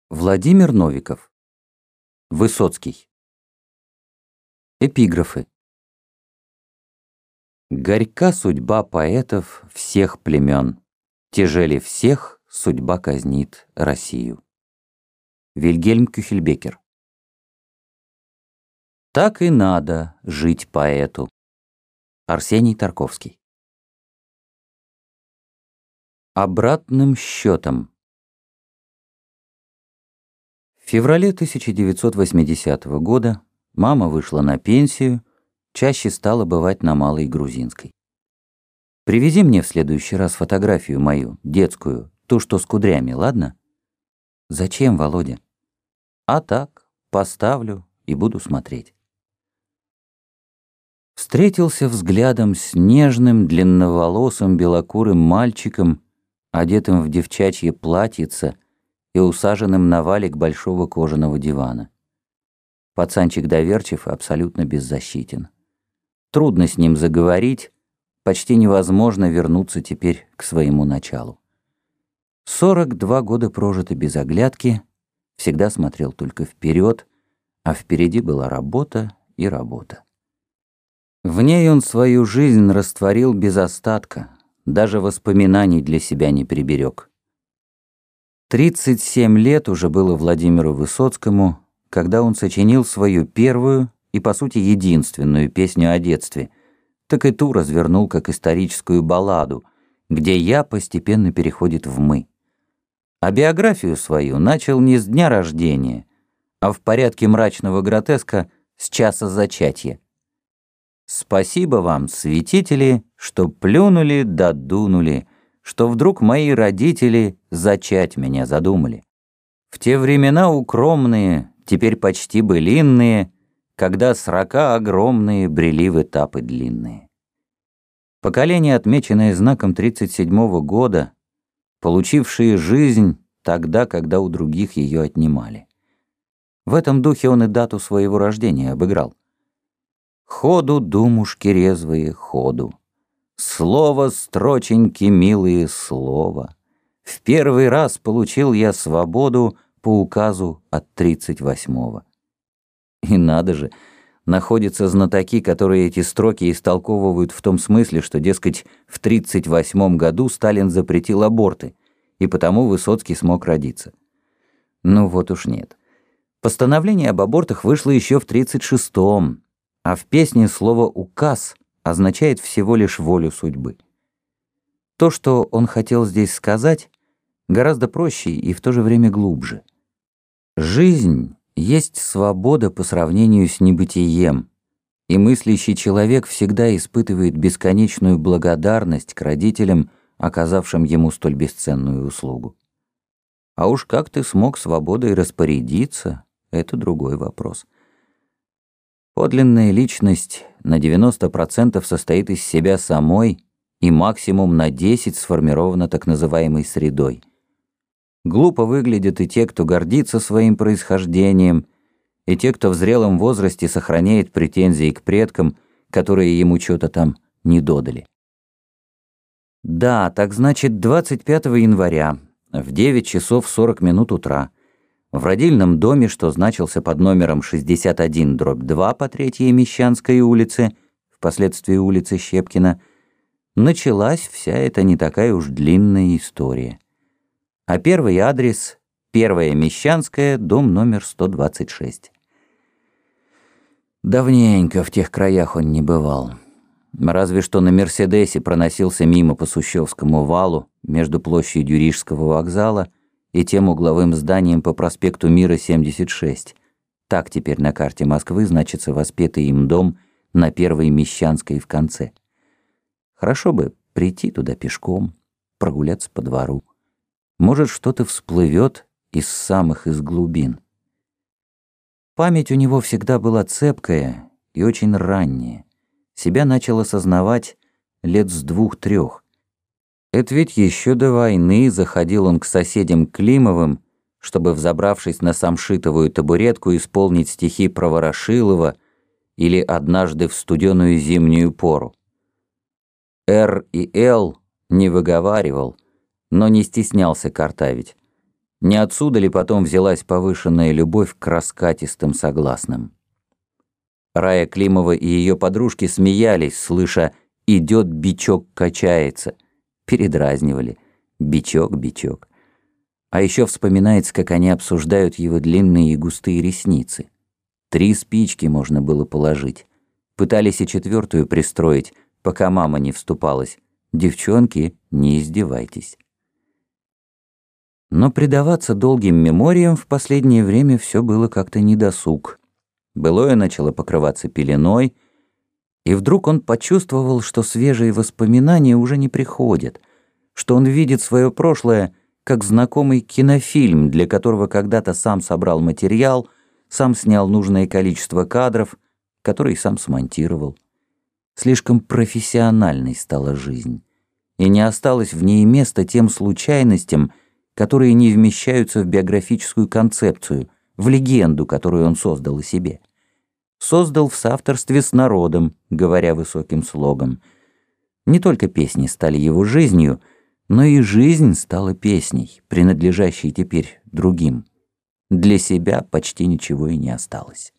Владимир Новиков. Высоцкий. Эпиграфы. Горька судьба поэтов всех племен, тяжели всех судьба казнит Россию. Вильгельм Кюхельбекер. Так и надо жить поэту. Арсений Тарковский. Обратным счетом. В феврале 1980 года мама вышла на пенсию, чаще стала бывать на Малой Грузинской. «Привези мне в следующий раз фотографию мою, детскую, ту, что с кудрями, ладно?» «Зачем, Володя?» «А так, поставлю и буду смотреть». Встретился взглядом с нежным, длинноволосым, белокурым мальчиком, одетым в девчачье платьице и усаженным на валик большого кожаного дивана. Пацанчик доверчив и абсолютно беззащитен. Трудно с ним заговорить, почти невозможно вернуться теперь к своему началу. 42 года прожиты без оглядки, всегда смотрел только вперед, а впереди была работа и работа. В ней он свою жизнь растворил без остатка, даже воспоминаний для себя не приберег. 37 лет уже было Владимиру Высоцкому, когда он сочинил свою первую и, по сути, единственную песню о детстве, так и ту развернул как историческую балладу, где «я» постепенно переходит в «мы». А биографию свою начал не с дня рождения, а в порядке мрачного гротеска с часа зачатия. «Спасибо вам, святители, что плюнули да дунули, что вдруг мои родители зачать меня задумали. В те времена укромные, теперь почти былинные, когда срока огромные брели в этапы длинные». Поколение, отмеченное знаком 37-го года, получившие жизнь тогда, когда у других ее отнимали. В этом духе он и дату своего рождения обыграл. «Ходу, думушки резвые, ходу. Слово, строченьки милые, слово. В первый раз получил я свободу по указу от 38-го». И надо же, находятся знатоки, которые эти строки истолковывают в том смысле, что, дескать, в 38 году Сталин запретил аборты, и потому Высоцкий смог родиться. Ну вот уж нет. Постановление об абортах вышло еще в 36-м, а в песне слово «указ» означает всего лишь волю судьбы. То, что он хотел здесь сказать, гораздо проще и в то же время глубже. Жизнь есть свобода по сравнению с небытием, и мыслящий человек всегда испытывает бесконечную благодарность к родителям, оказавшим ему столь бесценную услугу. А уж как ты смог свободой распорядиться, это другой вопрос. Подлинная личность на 90% состоит из себя самой и максимум на 10% сформирована так называемой средой. Глупо выглядят и те, кто гордится своим происхождением, и те, кто в зрелом возрасте сохраняет претензии к предкам, которые ему что-то там не додали. Да, так значит, 25 января в 9 часов 40 минут утра в родильном доме, что значился под номером 61/2 по 3-й Мещанской улице, впоследствии улицы Щепкина, началась вся эта не такая уж длинная история. А первый адрес — 1-я Мещанская, дом номер 126. Давненько в тех краях он не бывал. Разве что на «Мерседесе» проносился мимо по Сущевскому валу между площадью Рижского вокзала и тем угловым зданием по проспекту Мира, 76. Так теперь на карте Москвы значится воспетый им дом на 1-й Мещанской в конце. Хорошо бы прийти туда пешком, прогуляться по двору. Может, что-то всплывет из глубин. Память у него всегда была цепкая и очень ранняя. Себя начал осознавать лет с 2-3. Это ведь еще до войны заходил он к соседям Климовым, чтобы, взобравшись на самшитовую табуретку, исполнить стихи про Ворошилова или «Однажды в студеную зимнюю пору». «Р» и «Л» не выговаривал, но не стеснялся картавить. Не отсюда ли потом взялась повышенная любовь к раскатистым согласным? Рая Климова и ее подружки смеялись, слыша «идет бичок, качается», передразнивали «бичок, бичок». А еще вспоминается, как они обсуждают его длинные и густые ресницы. 3 спички можно было положить. Пытались и 4-ю пристроить, пока мама не вступалась. Девчонки, не издевайтесь. Но предаваться долгим мемориям в последнее время все было как-то недосуг. Былое начало покрываться пеленой, и вдруг он почувствовал, что свежие воспоминания уже не приходят, что он видит свое прошлое как знакомый кинофильм, для которого когда-то сам собрал материал, сам снял нужное количество кадров, который сам смонтировал. Слишком профессиональной стала жизнь, и не осталось в ней места тем случайностям, которые не вмещаются в биографическую концепцию, в легенду, которую он создал о себе. Создал в соавторстве с народом, говоря высоким слогом. Не только песни стали его жизнью, но и жизнь стала песней, принадлежащей теперь другим. Для себя почти ничего и не осталось.